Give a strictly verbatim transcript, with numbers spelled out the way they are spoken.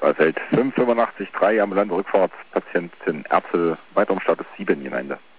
Feld fünf fünfundachtzig drei, ambulante Rückfahrtspatientin Erbsel, weiterer Status sieben Gemeinde.